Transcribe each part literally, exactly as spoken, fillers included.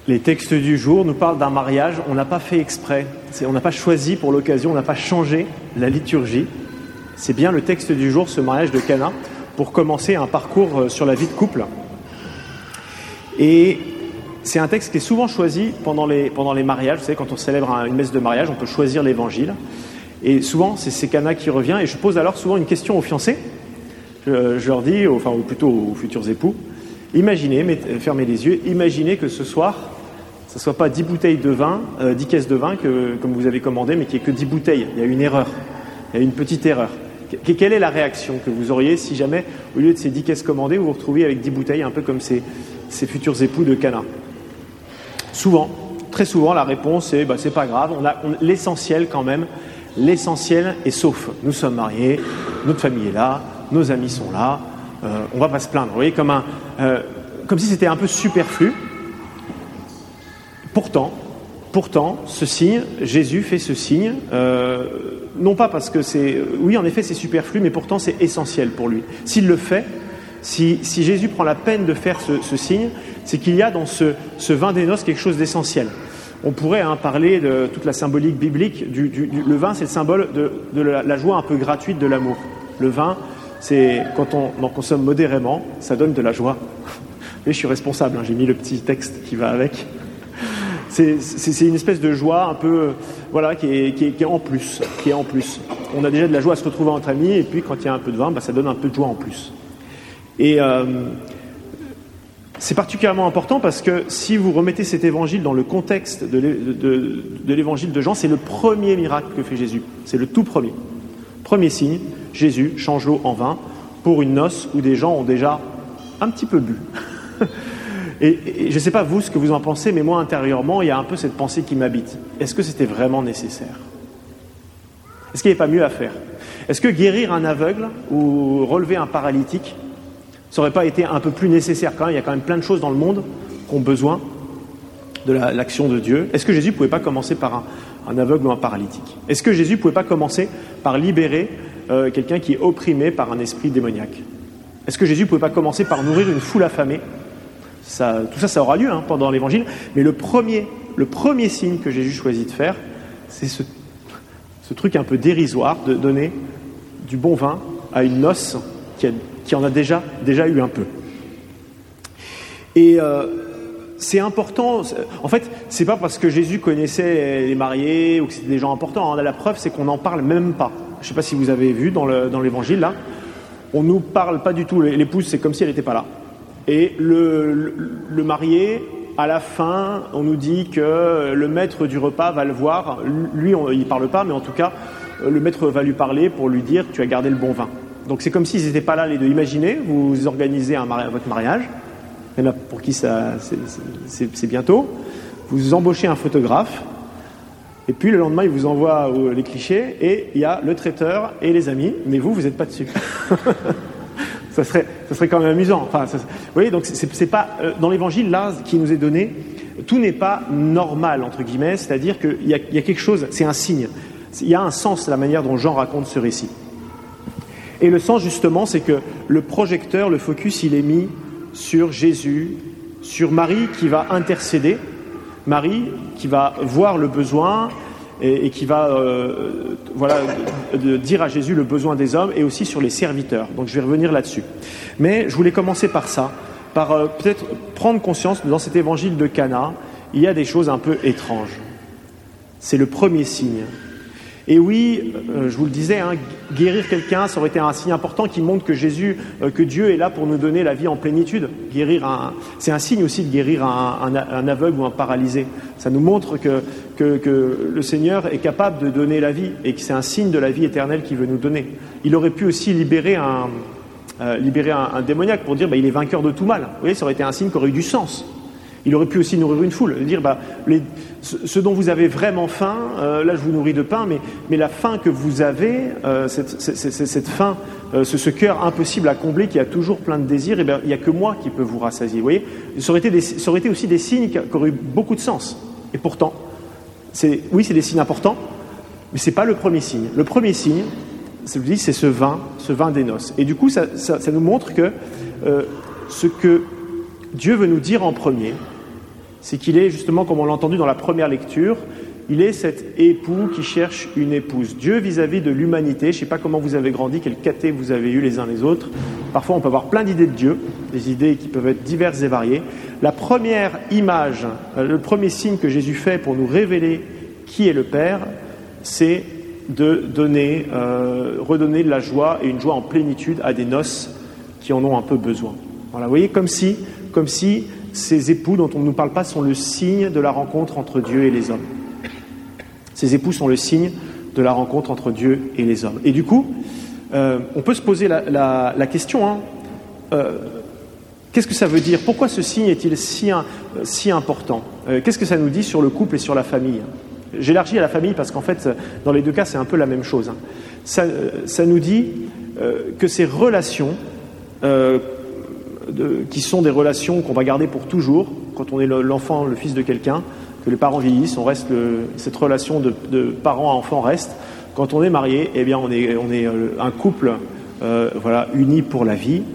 Les textes du jour nous parlent d'un mariage, on n'a pas fait exprès, c'est, on n'a pas choisi pour l'occasion, on n'a pas changé la liturgie. C'est bien le texte du jour, ce mariage de Cana, pour commencer un parcours sur la vie de couple. Et c'est un texte qui est souvent choisi pendant les, pendant les mariages. Vous savez, quand on célèbre une messe de mariage, on peut choisir l'évangile. Et souvent, c'est, c'est Cana qui revient. Et je pose alors souvent une question aux fiancés. Je, je leur dis, enfin, ou plutôt aux futurs époux, imaginez, mettez, fermez les yeux, imaginez que ce soir, ce ne soit pas dix bouteilles de vin, euh, dix caisses de vin, que, comme vous avez commandé, mais qu'il n'y ait que dix bouteilles. Il y a une erreur. Il y a une petite erreur. Quelle est la réaction que vous auriez si jamais, au lieu de ces dix caisses commandées, vous vous retrouviez avec dix bouteilles, un peu comme ces, ces futurs époux de Cana? Souvent, très souvent, la réponse est bah, « c'est pas grave, on a on, l'essentiel quand même, l'essentiel est sauf. Nous sommes mariés, notre famille est là, nos amis sont là, euh, on va pas se plaindre. » Vous voyez, comme, un, euh, comme si c'était un peu superflu. Pourtant, pourtant, ce signe, Jésus fait ce signe, euh, non pas parce que c'est... Oui, en effet, c'est superflu, mais pourtant c'est essentiel pour lui. S'il le fait, si, si Jésus prend la peine de faire ce, ce signe, c'est qu'il y a dans ce, ce vin des noces quelque chose d'essentiel. On pourrait hein, parler de toute la symbolique biblique. Du, du, du, le vin, c'est le symbole de, de la, la joie un peu gratuite de l'amour. Le vin, c'est quand on en consomme modérément, ça donne de la joie. Et je suis responsable, hein, j'ai mis le petit texte qui va avec. C'est, c'est, c'est une espèce de joie un peu, voilà, qui est, qui est, qui est en plus, qui est en plus. On a déjà de la joie à se retrouver entre amis, et puis quand il y a un peu de vin, bah, ça donne un peu de joie en plus. Et euh, c'est particulièrement important parce que si vous remettez cet évangile dans le contexte de, de, de, de l'évangile de Jean, c'est le premier miracle que fait Jésus. C'est le tout premier. Premier signe, Jésus change l'eau en vin pour une noce où des gens ont déjà un petit peu bu. Et, et je ne sais pas vous ce que vous en pensez, mais moi intérieurement, il y a un peu cette pensée qui m'habite. Est-ce que c'était vraiment nécessaire? Est-ce qu'il n'y avait pas mieux à faire? Est-ce que guérir un aveugle ou relever un paralytique, ça n'aurait pas été un peu plus nécessaire quand même? Il y a quand même plein de choses dans le monde qui ont besoin de la, l'action de Dieu. Est-ce que Jésus ne pouvait pas commencer par un, un aveugle ou un paralytique? Est-ce que Jésus ne pouvait pas commencer par libérer euh, quelqu'un qui est opprimé par un esprit démoniaque? Est-ce que Jésus ne pouvait pas commencer par nourrir une foule affamée? Ça, tout ça, ça aura lieu hein, pendant l'évangile. Mais le premier, le premier signe que Jésus choisit de faire, c'est ce, ce truc un peu dérisoire de donner du bon vin à une noce qui, a, qui en a déjà, déjà eu un peu. Et euh, c'est important. C'est, en fait, c'est pas parce que Jésus connaissait les mariés ou que c'était des gens importants. Hein, la preuve, c'est qu'on n'en parle même pas. Je ne sais pas si vous avez vu dans, le, dans l'évangile, là, on ne nous parle pas du tout. L'épouse, c'est comme si elle n'était pas là. Et le, le, le marié, à la fin, on nous dit que le maître du repas va le voir. Lui, on, il ne parle pas, mais en tout cas, le maître va lui parler pour lui dire « tu as gardé le bon vin ». Donc c'est comme s'ils n'étaient pas là les deux. Imaginez, vous organisez un mari- votre mariage, il y en a pour qui ça, c'est, c'est, c'est bientôt, vous embauchez un photographe, et puis le lendemain, il vous envoie les clichés, et il y a le traiteur et les amis, mais vous, vous n'êtes pas dessus. Ça serait, ça serait quand même amusant. Enfin, ça, vous voyez, donc c'est, c'est pas euh, dans l'évangile là qui nous est donné, tout n'est pas normal entre guillemets, c'est-à-dire qu'il y a, il y a quelque chose, c'est un signe, il y a un sens à la manière dont Jean raconte ce récit. Et le sens justement, c'est que le projecteur, le focus, il est mis sur Jésus, sur Marie qui va intercéder, Marie qui va voir le besoin. Et, et qui va euh, voilà, de, de dire à Jésus le besoin des hommes et aussi sur les serviteurs. Donc je vais revenir là-dessus. Mais je voulais commencer par ça, par euh, peut-être prendre conscience que dans cet évangile de Cana, il y a des choses un peu étranges. C'est le premier signe. Et oui, euh, je vous le disais, hein, guérir quelqu'un, ça aurait été un signe important qui montre que Jésus, euh, que Dieu est là pour nous donner la vie en plénitude. Guérir un, c'est un signe aussi de guérir un, un, un aveugle ou un paralysé. Ça nous montre que, que, que le Seigneur est capable de donner la vie et que c'est un signe de la vie éternelle qu'il veut nous donner. Il aurait pu aussi libérer un, euh, libérer un, un démoniaque pour dire bah, il est vainqueur de tout mal. Vous voyez, ça aurait été un signe qui aurait eu du sens. Il aurait pu aussi nourrir une foule, dire bah, les, ce, ce dont vous avez vraiment faim, euh, là je vous nourris de pain, mais, mais la faim que vous avez, euh, cette, cette, cette, cette faim, euh, ce, ce cœur impossible à combler qui a toujours plein de désirs, eh bien, il n'y a que moi qui peux vous rassasier. Vous voyez, ça aurait été, des, ça aurait été aussi des signes qui, qui auraient eu beaucoup de sens. Et pourtant, c'est, oui, c'est des signes importants, mais ce n'est pas le premier signe. Le premier signe, c'est, je dis, c'est ce vin, ce vin des noces. Et du coup, ça, ça, ça nous montre que euh, ce que Dieu veut nous dire en premier, c'est qu'il est justement, comme on l'a entendu dans la première lecture, il est cet époux qui cherche une épouse. Dieu vis-à-vis de l'humanité, je ne sais pas comment vous avez grandi, quel caté vous avez eu les uns les autres. Parfois on peut avoir plein d'idées de Dieu, des idées qui peuvent être diverses et variées. La première image, le premier signe que Jésus fait pour nous révéler qui est le Père, c'est de donner, euh, redonner de la joie et une joie en plénitude à des noces qui en ont un peu besoin. Voilà, vous voyez, comme si, comme si ces époux dont on ne nous parle pas sont le signe de la rencontre entre Dieu et les hommes. Ces époux sont le signe de la rencontre entre Dieu et les hommes. Et du coup, euh, on peut se poser la, la, la question, hein, euh, qu'est-ce que ça veut dire? Pourquoi ce signe est-il si, si important? euh, Qu'est-ce que ça nous dit sur le couple et sur la famille? J'élargis à la famille parce qu'en fait, dans les deux cas, c'est un peu la même chose. Hein. Ça, ça nous dit euh, que ces relations, euh, de, qui sont des relations qu'on va garder pour toujours, quand on est le, l'enfant, le fils de quelqu'un, que les parents vieillissent, on reste le, cette relation de, de parent à enfant reste. Quand on est marié, eh bien, on est, on est un couple, euh, voilà, uni pour la vie.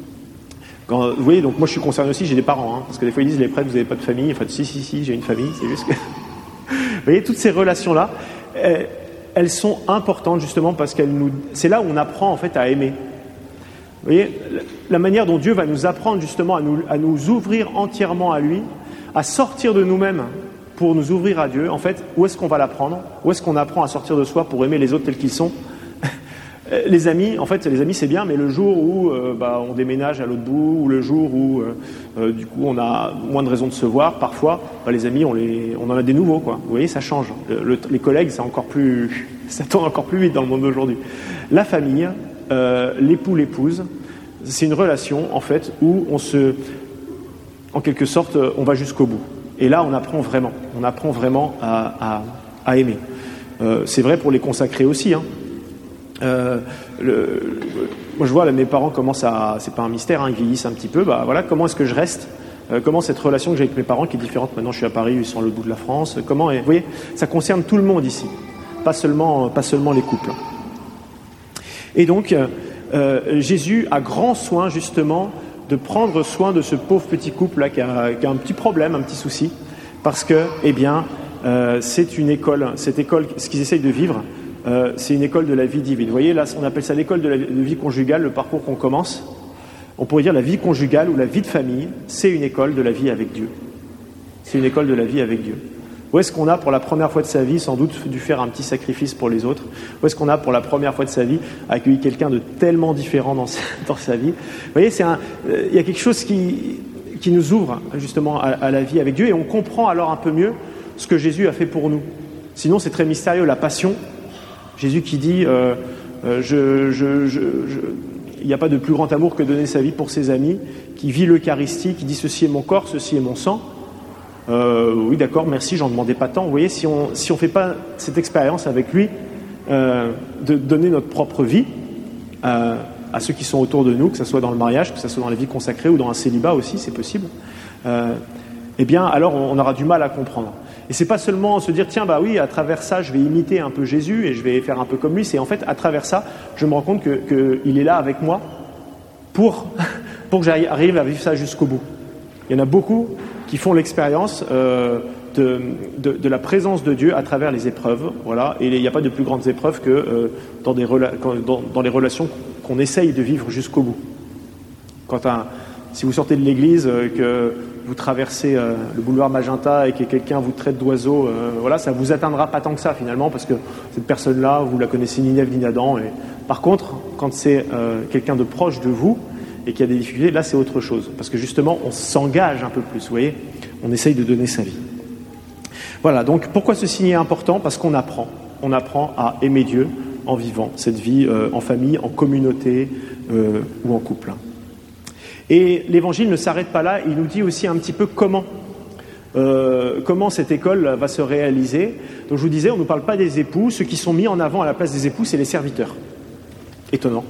Quand, vous voyez, donc moi je suis concerné aussi, j'ai des parents, hein, parce que des fois ils disent les prêtres, vous n'avez pas de famille. Enfin, si, si, si, j'ai une famille, c'est juste que. Vous voyez, toutes ces relations-là, elles, elles sont importantes justement parce qu'elles nous. C'est là où on apprend en fait à aimer. Vous voyez, la manière dont Dieu va nous apprendre justement à nous, à nous ouvrir entièrement à lui, à sortir de nous-mêmes pour nous ouvrir à Dieu, en fait, où est-ce qu'on va l'apprendre? Où est-ce qu'on apprend à sortir de soi pour aimer les autres tels qu'ils sont? Les amis, en fait, les amis c'est bien, mais le jour où euh, bah, on déménage à l'autre bout, ou le jour où euh, euh, du coup on a moins de raisons de se voir, parfois, bah, les amis, on, les, on en a des nouveaux, quoi. Vous voyez, ça change. Le, le, les collègues, c'est encore plus, ça tourne encore plus vite dans le monde d'aujourd'hui. La famille, euh, l'époux, l'épouse, c'est une relation en fait où on se, en quelque sorte, on va jusqu'au bout. Et là, on apprend vraiment, on apprend vraiment à, à, à aimer. Euh, c'est vrai pour les consacrés aussi. Hein. Euh, le, le, moi, je vois là, mes parents commencent à, c'est pas un mystère, hein, ils vieillissent un petit peu. Bah voilà, comment est-ce que je reste euh, Comment cette relation que j'ai avec mes parents, qui est différente. Maintenant, je suis à Paris, ils sont à l'autre bout de la France. Comment Vous voyez, ça concerne tout le monde ici, pas seulement, pas seulement les couples. Et donc, euh, Jésus a grand soin justement de prendre soin de ce pauvre petit couple là qui a, qui a un petit problème, un petit souci, parce que, eh bien, euh, c'est une école, cette école, ce qu'ils essayent de vivre, euh, c'est une école de la vie divine. Vous voyez, là, on appelle ça l'école de la de vie conjugale, le parcours qu'on commence. On pourrait dire la vie conjugale ou la vie de famille, c'est une école de la vie avec Dieu. C'est une école de la vie avec Dieu. Où est-ce qu'on a pour la première fois de sa vie sans doute dû faire un petit sacrifice pour les autres? Où est-ce qu'on a pour la première fois de sa vie accueilli quelqu'un de tellement différent dans sa, dans sa vie? Vous voyez, c'est un, euh, il y a quelque chose qui, qui nous ouvre justement à, à la vie avec Dieu et on comprend alors un peu mieux ce que Jésus a fait pour nous. Sinon, c'est très mystérieux, la passion. Jésus qui dit euh, euh, je, je, je, je, il n'y a pas de plus grand amour que donner sa vie pour ses amis, qui vit l'Eucharistie, qui dit ceci est mon corps, ceci est mon sang. Euh, oui, d'accord, merci, j'en demandais pas tant. Vous voyez, si on si on fait pas cette expérience avec lui, euh, de donner notre propre vie euh, à ceux qui sont autour de nous, que ce soit dans le mariage, que ce soit dans la vie consacrée ou dans un célibat aussi, c'est possible. Euh, eh bien, alors on, on aura du mal à comprendre. Et c'est pas seulement se dire tiens bah oui, à travers ça, je vais imiter un peu Jésus et je vais faire un peu comme lui. C'est en fait à travers ça, je me rends compte que, que il est là avec moi pour pour que j'arrive à vivre ça jusqu'au bout. Il y en a beaucoup qui font l'expérience euh, de, de, de la présence de Dieu à travers les épreuves, voilà. Et il n'y a pas de plus grandes épreuves que euh, dans, des rela- dans, dans les relations qu'on essaye de vivre jusqu'au bout. Quand un, si vous sortez de l'église, euh, que vous traversez euh, le boulevard Magenta et que quelqu'un vous traite d'oiseau, euh, voilà, ça vous atteindra pas tant que ça finalement, parce que cette personne-là, vous la connaissez ni Nève ni Adam. Et... Par contre, quand c'est euh, quelqu'un de proche de vous, et qu'il y a des difficultés, là c'est autre chose. Parce que justement, on s'engage un peu plus, vous voyez, on essaye de donner sa vie. Voilà, donc pourquoi ce signe est important? Parce qu'on apprend. On apprend à aimer Dieu en vivant cette vie euh, en famille, en communauté euh, ou en couple. Et l'évangile ne s'arrête pas là, il nous dit aussi un petit peu comment. Euh, comment cette école va se réaliser. Donc je vous disais, on ne nous parle pas des époux, ceux qui sont mis en avant à la place des époux, c'est les serviteurs. Étonnant.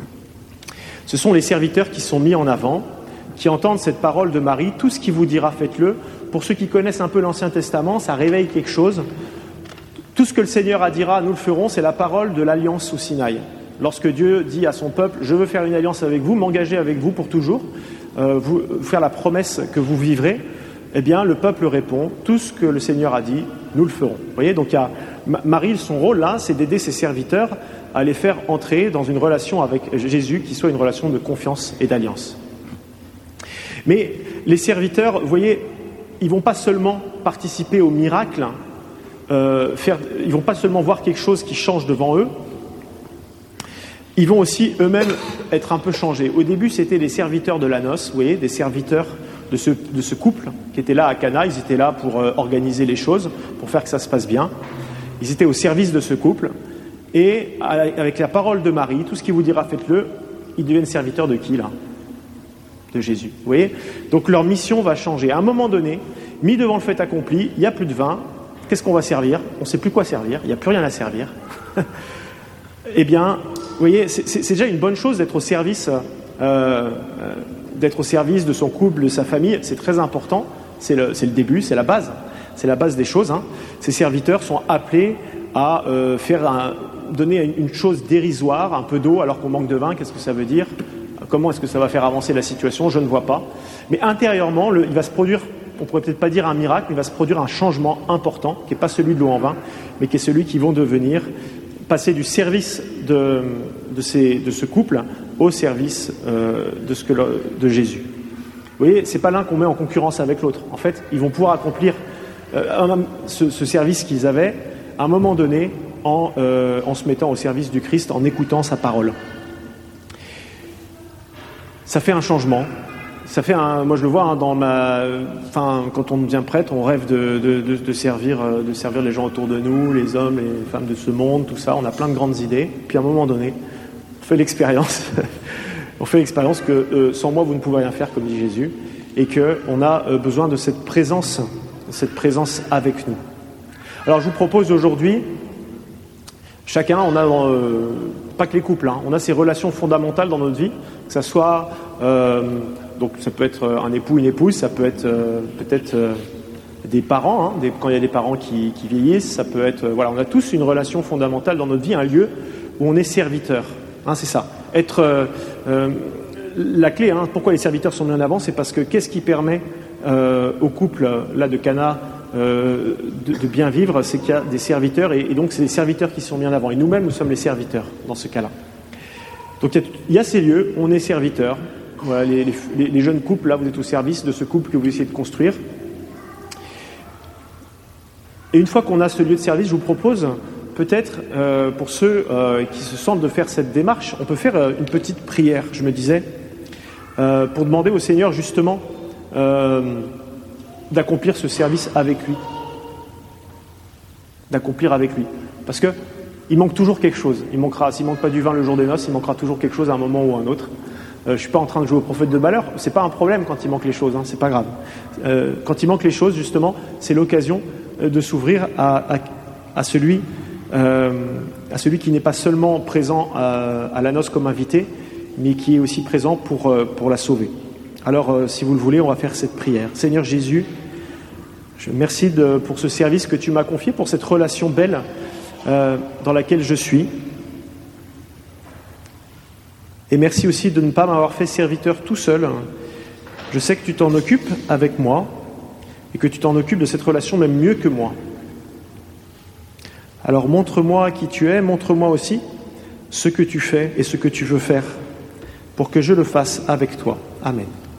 Ce sont les serviteurs qui sont mis en avant, qui entendent cette parole de Marie, tout ce qu'il vous dira, faites-le. Pour ceux qui connaissent un peu l'Ancien Testament, ça réveille quelque chose. Tout ce que le Seigneur a dira, nous le ferons, c'est la parole de l'alliance au Sinaï. Lorsque Dieu dit à son peuple, je veux faire une alliance avec vous, m'engager avec vous pour toujours, euh, vous, faire la promesse que vous vivrez, eh bien, le peuple répond, tout ce que le Seigneur a dit, nous le ferons. Vous voyez, donc il y a, Marie, son rôle là, c'est d'aider ses serviteurs à les faire entrer dans une relation avec Jésus qui soit une relation de confiance et d'alliance. Mais les serviteurs, vous voyez, ils ne vont pas seulement participer au miracle, euh, faire, ils ne vont pas seulement voir quelque chose qui change devant eux, ils vont aussi eux-mêmes être un peu changés. Au début, c'était les serviteurs de la noce, vous voyez, des serviteurs de ce, de ce couple qui était là à Cana. Ils étaient là pour euh, organiser les choses, pour faire que ça se passe bien. Ils étaient au service de ce couple. Et avec la parole de Marie, tout ce qu'il vous dira, faites-le, ils deviennent serviteurs de qui, là ? De Jésus. Vous voyez ? Donc leur mission va changer. À un moment donné, mis devant le fait accompli, il n'y a plus de vin. Qu'est-ce qu'on va servir ? On ne sait plus quoi servir. Il n'y a plus rien à servir. Eh bien, vous voyez, c'est, c'est, c'est déjà une bonne chose d'être au service, euh, euh, d'être au service de son couple, de sa famille. C'est très important. C'est le, c'est le début, c'est la base. C'est la base des choses. Hein. Ces serviteurs sont appelés à euh, faire un, donner une, une chose dérisoire, un peu d'eau alors qu'on manque de vin. Qu'est-ce que ça veut dire ? Comment est-ce que ça va faire avancer la situation ? Je ne vois pas. Mais intérieurement, le, il va se produire, on ne pourrait peut-être pas dire un miracle, mais il va se produire un changement important, qui n'est pas celui de l'eau en vin, mais qui est celui qui vont devenir, passer du service de, de, ces, de ce couple au service euh, de, ce que le, de Jésus. Vous voyez, ce n'est pas l'un qu'on met en concurrence avec l'autre. En fait, ils vont pouvoir accomplir euh, un, ce, ce service qu'ils avaient à un moment donné en, euh, en se mettant au service du Christ, en écoutant sa parole. Ça fait un changement. Ça fait un, moi je le vois hein, dans ma, enfin quand on devient prêtre, on rêve de, de, de, de servir, de servir les gens autour de nous, les hommes, les femmes de ce monde, tout ça. On a plein de grandes idées. Puis à un moment donné, on fait l'expérience, on fait l'expérience que euh, sans moi vous ne pouvez rien faire, comme dit Jésus, et que on a euh, besoin de cette présence, cette présence avec nous. Alors je vous propose aujourd'hui, chacun, on a euh, pas que les couples, hein, on a ces relations fondamentales dans notre vie, que ça soit euh, donc ça peut être un époux, une épouse, ça peut être euh, peut-être euh, des parents, hein, des, quand il y a des parents qui, qui vieillissent, ça peut être, euh, voilà, on a tous une relation fondamentale dans notre vie, un lieu où on est serviteur, hein, c'est ça. Être euh, euh, la clé, hein, pourquoi les serviteurs sont mis en avant, c'est parce que qu'est-ce qui permet euh, au couple là de Cana euh, de, de bien vivre, c'est qu'il y a des serviteurs et, et donc c'est les serviteurs qui sont mis en avant. Et nous-mêmes, nous sommes les serviteurs dans ce cas-là. Donc il y a, il y a ces lieux où on est serviteurs. Voilà, les, les, les jeunes couples, là, vous êtes au service de ce couple que vous essayez de construire. Et une fois qu'on a ce lieu de service, je vous propose, peut-être, euh, pour ceux euh, qui se sentent de faire cette démarche, on peut faire euh, une petite prière, je me disais, euh, pour demander au Seigneur, justement, euh, d'accomplir ce service avec lui. D'accomplir avec lui. Parce que il manque toujours quelque chose. Il manquera, s'il ne manque pas du vin le jour des noces, il manquera toujours quelque chose à un moment ou à un autre. Euh, je ne suis pas en train de jouer au prophète de malheur, c'est pas un problème quand il manque les choses, hein, c'est pas grave. Euh, quand il manque les choses, justement, c'est l'occasion de s'ouvrir à, à, à, celui, euh, à celui qui n'est pas seulement présent à, à la noce comme invité, mais qui est aussi présent pour, pour la sauver. Alors, euh, si vous le voulez, on va faire cette prière. Seigneur Jésus, je te remercie de, pour ce service que tu m'as confié, pour cette relation belle euh, dans laquelle je suis. Et merci aussi de ne pas m'avoir fait serviteur tout seul. Je sais que tu t'en occupes avec moi et que tu t'en occupes de cette relation même mieux que moi. Alors montre-moi qui tu es, montre-moi aussi ce que tu fais et ce que tu veux faire pour que je le fasse avec toi. Amen.